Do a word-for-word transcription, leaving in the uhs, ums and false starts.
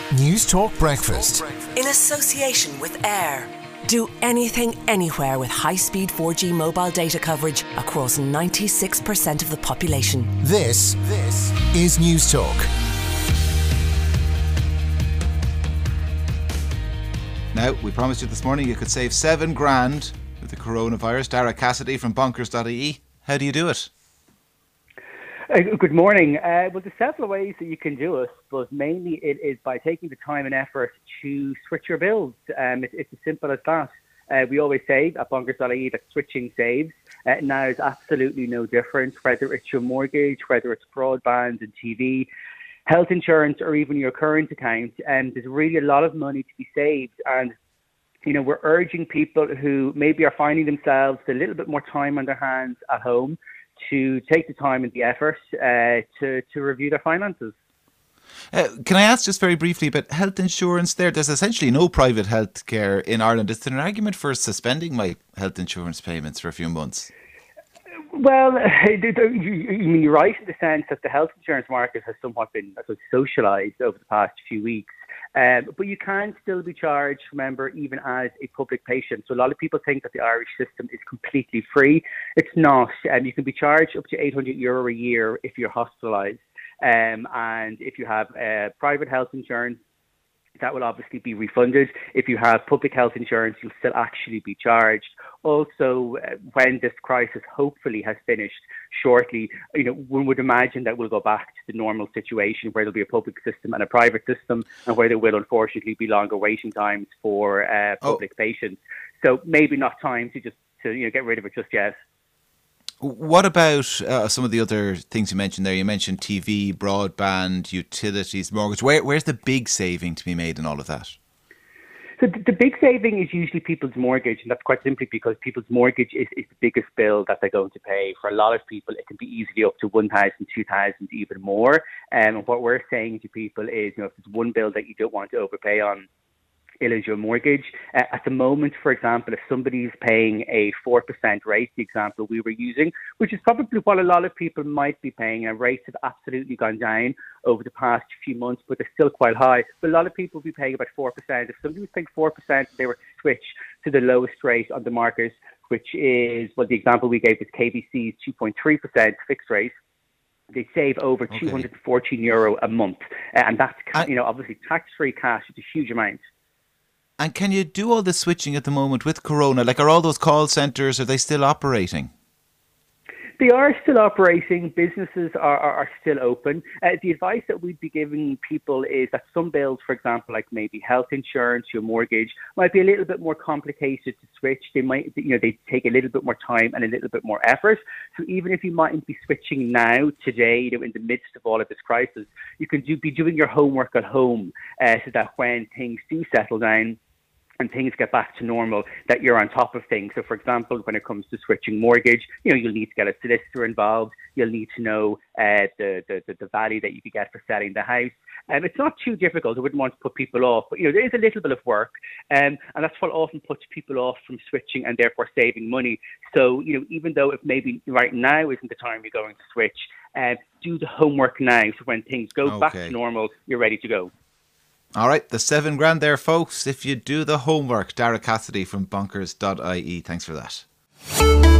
News Talk Breakfast. In association with Air. Do anything, anywhere with high-speed four G mobile data coverage across ninety-six percent of the population. This, this is News Talk. Now, we promised you this morning you could save seven grand with the coronavirus. Dara Cassidy from bonkers dot I E. How do you do it? Uh, good morning. Uh, well, there's several ways that you can do it, but mainly it is by taking the time and effort to switch your bills. Um, it, it's as simple as that. Uh, we always say at bonkers dot I E that switching saves. Uh, now is absolutely no different, whether it's your mortgage, whether it's broadband and T V, health insurance, or even your current account. And um, there's really a lot of money to be saved. And you know, we're urging people who maybe are finding themselves a little bit more time on their hands at home to take the time and the effort uh, to, to review their finances. Uh, can I ask just very briefly about health insurance there? There's essentially no private health care in Ireland. Is there an argument for suspending my health insurance payments for a few months? Well, you mean you're right in the sense that the health insurance market has somewhat been socialised over the past few weeks. Um, but you can still be charged, remember, even as a public patient. So a lot of people think that the Irish system is completely free. It's not. Um, you can be charged up to eight hundred euro a year if you're hospitalised. Um, and if you have uh, private health insurance, that will obviously be refunded. If you have public health insurance, you'll still actually be charged. Also, uh, when this crisis hopefully has finished shortly, you know, one would imagine that we'll go back to the normal situation where there'll be a public system and a private system, and where there will unfortunately be longer waiting times for uh, public oh. patients. So maybe not time to just to you know get rid of it just yet. What about uh, some of the other things you mentioned there? You mentioned T V, broadband, utilities, mortgage. Where, where's the big saving to be made in all of that? So the, the big saving is usually people's mortgage, and that's quite simply because people's mortgage is, is the biggest bill that they're going to pay. For a lot of people, it can be easily up to one thousand, two thousand, even more. Um, and what we're saying to people is, you know, if there's one bill that you don't want to overpay on, it is your mortgage. Uh, at the moment, for example, if somebody's paying a four percent rate, the example we were using, which is probably what a lot of people might be paying, and rates have absolutely gone down over the past few months, but they're still quite high. But a lot of people will be paying about four percent. If somebody was paying four percent, they were to switch to the lowest rate on the market, which is, well, the example we gave was K B C's two point three percent fixed rate. They save over okay. two hundred fourteen euro a month. Uh, and that's, I- you know, obviously tax-free cash. It's a huge amount. And can you do all this switching at the moment with Corona? Like, are all those call centres, are they still operating? They are still operating. Businesses are, are, are still open. Uh, the advice that we'd be giving people is that some bills, for example, like maybe health insurance, your mortgage, might be a little bit more complicated to switch. They might, you know, they take a little bit more time and a little bit more effort. So even if you mightn't be switching now, today, you know, in the midst of all of this crisis, you can do, be doing your homework at home uh, so that when things do settle down, and things get back to normal, that you're on top of things. So, for example, when it comes to switching mortgage, you know, you'll need to get a solicitor involved. You'll need to know uh, the, the, the value that you could get for selling the house. And um, it's not too difficult. I wouldn't want to put people off. But, you know, there is a little bit of work. Um, and that's what often puts people off from switching and therefore saving money. So, you know, even though if maybe right now isn't the time you're going to switch, uh, do the homework now. So when things go okay. back to normal, you're ready to go. All right, the seven grand there, folks. If you do the homework. Dara Cassidy from bonkers dot I E. Thanks for that.